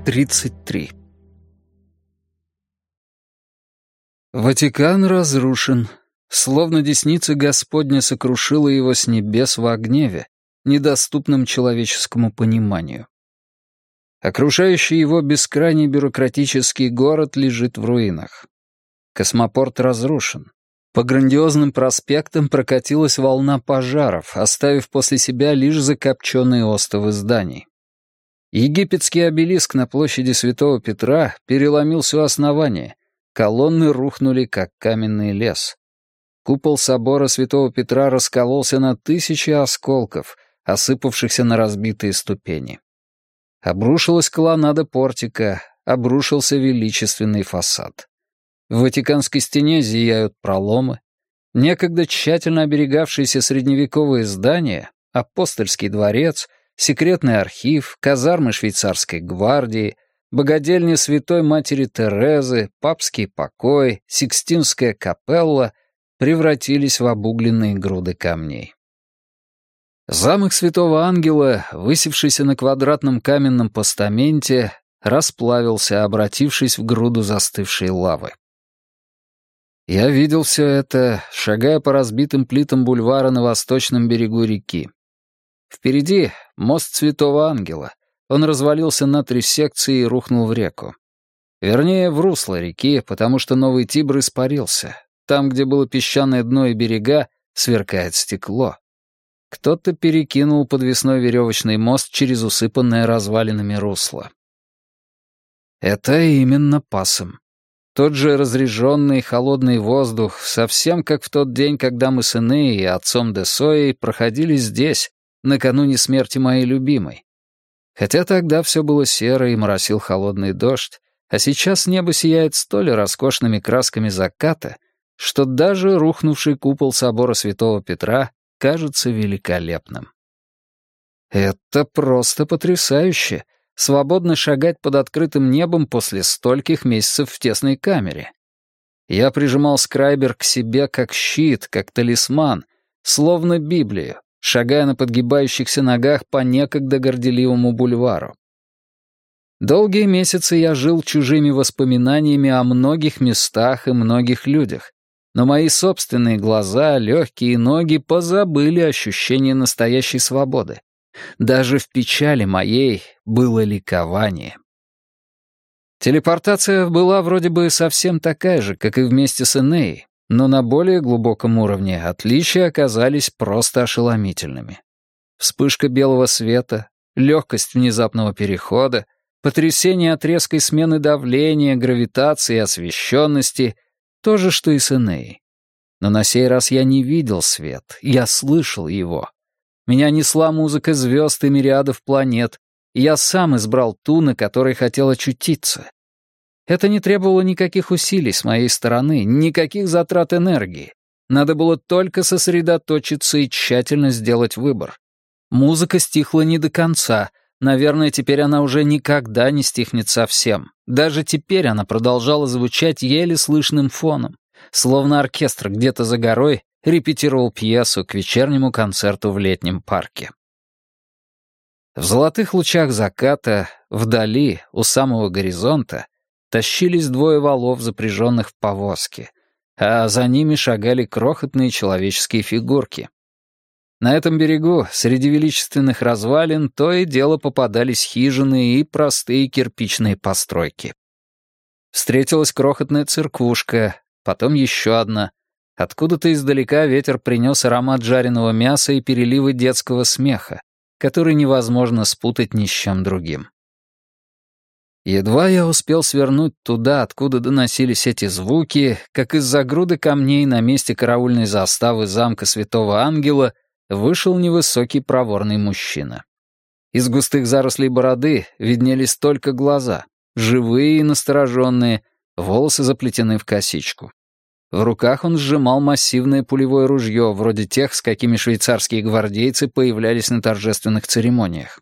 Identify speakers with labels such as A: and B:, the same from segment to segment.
A: 33. Ватикан разрушен, словно десница Господня сокрушила его с небес во гневе, недоступном человеческому пониманию. Окружающий его бескрайний бюрократический город лежит в руинах. Космопорт разрушен. По грандиозным проспектам прокатилась волна пожаров, оставив после себя лишь закопченные остовы зданий. Египетский обелиск на площади Святого Петра переломился у основания, колонны рухнули, как каменный лес. Купол собора Святого Петра раскололся на тысячи осколков, осыпавшихся на разбитые ступени. Обрушилась колоннада портика, обрушился величественный фасад. В Ватиканской стене зияют проломы. Некогда тщательно оберегавшиеся средневековые здания, апостольский дворец, секретный архив, казармы швейцарской гвардии, богадельня Святой Матери Терезы, папский покой, Сикстинская капелла превратились в обугленные груды камней. Замок Святого Ангела, высевшийся на квадратном каменном постаменте, расплавился, обратившись в груду застывшей лавы. Я видел все это, шагая по разбитым плитам бульвара на восточном берегу реки. Впереди мост Святого Ангела. Он развалился на 3 секции и рухнул в реку. Вернее, в русло реки, потому что Новый Тибр испарился. Там, где было песчаное дно и берега, сверкает стекло. Кто-то перекинул подвесной веревочный мост через усыпанное развалинами русло. Это именно Пасом. Тот же разреженный холодный воздух, совсем как в тот день, когда мы с Энеей и отцом Десоей проходили здесь, накануне смерти моей любимой. Хотя тогда все было серо и моросил холодный дождь, а сейчас небо сияет столь роскошными красками заката, что даже рухнувший купол собора Святого Петра кажется великолепным. Это просто потрясающе — свободно шагать под открытым небом после стольких месяцев в тесной камере. Я прижимал скрайбер к себе как щит, как талисман, словно Библию, шагая на подгибающихся ногах по некогда горделивому бульвару. Долгие месяцы я жил чужими воспоминаниями о многих местах и многих людях, но мои собственные глаза, легкие и ноги позабыли ощущение настоящей свободы. Даже в печали моей было ликование. Телепортация была вроде бы совсем такая же, как и вместе с Энеей, но на более глубоком уровне отличия оказались просто ошеломительными. Вспышка белого света, легкость внезапного перехода, потрясение от резкой смены давления, гравитации и освещенности — то же, что и с Энеей. Но на сей раз я не видел свет, я слышал его. Меня несла музыка звезд и мириадов планет, и я сам избрал ту, на которой хотел очутиться. Это не требовало никаких усилий с моей стороны, никаких затрат энергии. Надо было только сосредоточиться и тщательно сделать выбор. Музыка стихла не до конца. Наверное, теперь она уже никогда не стихнет совсем. Даже теперь она продолжала звучать еле слышным фоном, словно оркестр где-то за горой репетировал пьесу к вечернему концерту в летнем парке. В золотых лучах заката, вдали, у самого горизонта, тащились 2 валов, запряженных в повозки, а за ними шагали крохотные человеческие фигурки. На этом берегу, среди величественных развалин, то и дело попадались хижины и простые кирпичные постройки. Встретилась крохотная церквушка, потом еще одна. Откуда-то издалека ветер принес аромат жареного мяса и переливы детского смеха, который невозможно спутать ни с чем другим. Едва я успел свернуть туда, откуда доносились эти звуки, как из-за груды камней на месте караульной заставы замка Святого Ангела вышел невысокий проворный мужчина. Из густых зарослей бороды виднелись только глаза, живые и настороженные, волосы заплетены в косичку. В руках он сжимал массивное пулевое ружье, вроде тех, с какими швейцарские гвардейцы появлялись на торжественных церемониях.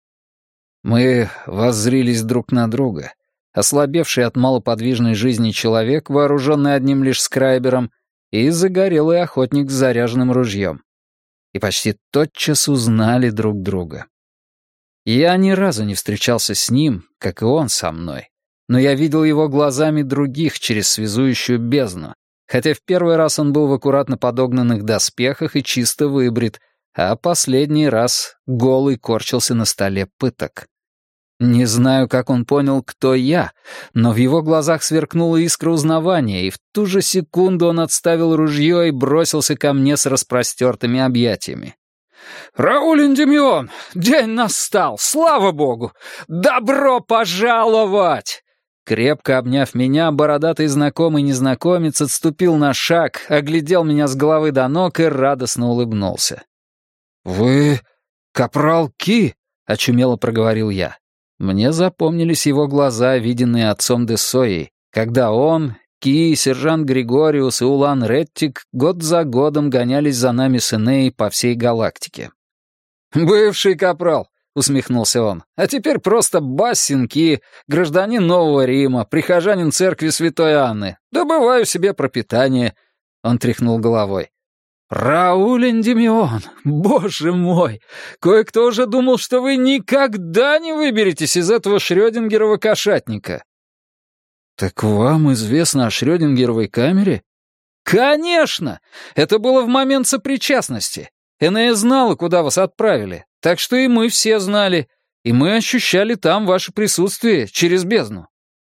A: Мы воззрились друг на друга. Ослабевший от малоподвижной жизни человек, вооруженный одним лишь скрайбером, и загорелый охотник с заряженным ружьем. И почти тотчас узнали друг друга. Я ни разу не встречался с ним, как и он со мной, но я видел его глазами других через связующую бездну, хотя в первый раз он был в аккуратно подогнанных доспехах и чисто выбрит, а последний раз голый корчился на столе пыток. Не знаю, как он понял, кто я, но в его глазах сверкнула искра узнавания, и в ту же секунду он отставил ружье и бросился ко мне с распростертыми объятиями. «Рауль Эндемион, день настал, слава богу! Добро пожаловать!» Крепко обняв меня, бородатый знакомый незнакомец отступил на шаг, оглядел меня с головы до ног и радостно улыбнулся. «Вы капрал Ки?» — очумело проговорил я. Мне запомнились его глаза, виденные отцом де Сойей, когда он, Ки, сержант Григориус и Улан Реттик год за годом гонялись за нами с Энеей по всей галактике. «Бывший капрал», — усмехнулся он, «а теперь просто Бассин Ки, гражданин Нового Рима, прихожанин церкви Святой Анны. Добываю себе пропитание». Он тряхнул головой. «Рауль Эндемион, боже мой! Кое-кто уже думал, что вы никогда не выберетесь из этого Шрёдингерова кошатника». «Так вам известно о Шрёдингеровой камере?» «Конечно! Это было в момент сопричастности. Энея знала, куда вас отправили, так что и мы все знали, и мы ощущали там ваше присутствие через бездну».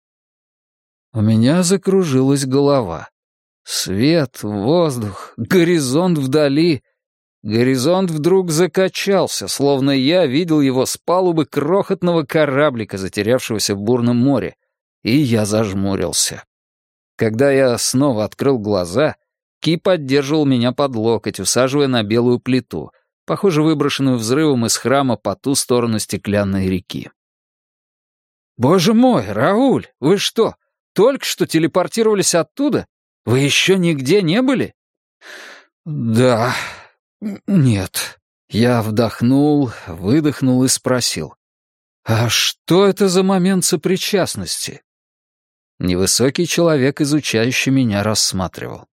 A: У меня закружилась голова. Свет, воздух, горизонт вдали. Горизонт вдруг закачался, словно я видел его с палубы крохотного кораблика, затерявшегося в бурном море, и я зажмурился. Когда я снова открыл глаза, Ки поддерживал меня под локоть, усаживая на белую плиту, похоже, выброшенную взрывом из храма по ту сторону стеклянной реки. «Боже мой, Рауль, вы что, только что телепортировались оттуда? Вы еще нигде не были?» «Да, нет». Я вдохнул, выдохнул и спросил. «А что это за момент сопричастности?» Невысокий человек, изучающий меня, рассматривал.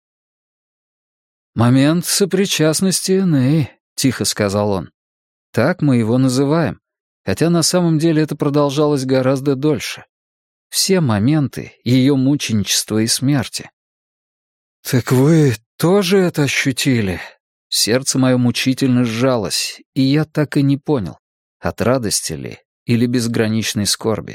A: «Момент сопричастности Энеи», — тихо сказал он. «Так мы его называем, хотя на самом деле это продолжалось гораздо дольше. Все моменты ее мученичества и смерти». «Так вы тоже это ощутили?» Сердце мое мучительно сжалось, и я так и не понял, от радости ли или безграничной скорби.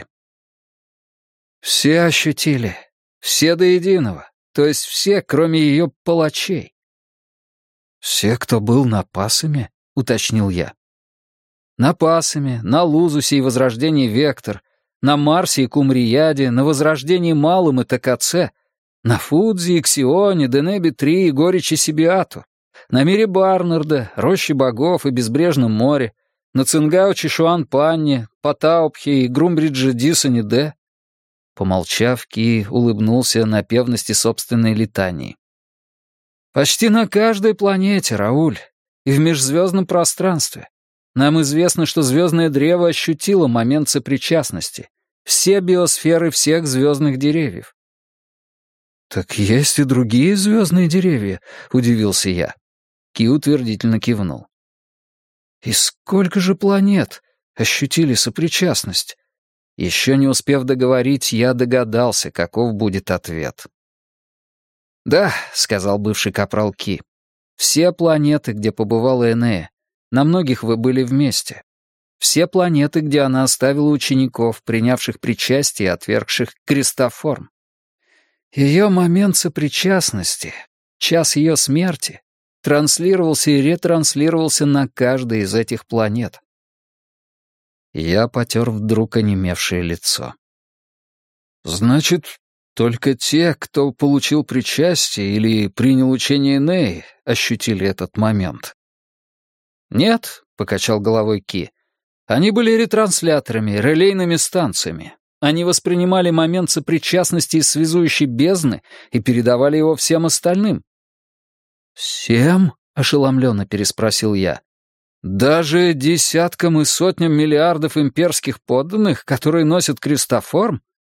A: «Все ощутили, все до единого, то есть все, кроме ее палачей». «Все, кто был на Пасаме?» — уточнил я. «На Пасаме, на Лузусе и Возрождении Вектор, на Марсе и Кумрияде, на Возрождении Малом и Такаце, на Фудзи, Иксионе, Денеби-3 и Горечи Сибиату, на мире Барнарда, Роще Богов и Безбрежном море, на Цингао Чишуан-Панне, Патаупхе и Грумбридже-Дисоне-Де». Помолчав, Ки улыбнулся напевности собственной летании. «Почти на каждой планете, Рауль, и в межзвездном пространстве. Нам известно, что звездное древо ощутило момент сопричастности. Все биосферы всех звездных деревьев». «Так есть и другие звездные деревья», — удивился я. Ки утвердительно кивнул. «И сколько же планет ощутили сопричастность?» Еще не успев договорить, я догадался, каков будет ответ. «Да», — сказал бывший капрал Ки, — «все планеты, где побывала Энея, на многих вы были вместе. Все планеты, где она оставила учеников, принявших причастие и отвергших крестоформ. Ее момент сопричастности, час ее смерти, транслировался и ретранслировался на каждой из этих планет». Я потер вдруг онемевшее лицо. «Значит, только те, кто получил причастие или принял учение Энеи, ощутили этот момент?» «Нет», — покачал головой Ки, — «они были ретрансляторами, релейными станциями. Они воспринимали момент сопричастности из связующей бездны и передавали его всем остальным». «Всем?» — ошеломленно переспросил я. «Даже десяткам и сотням миллиардов имперских подданных, которые носят крестоформ?»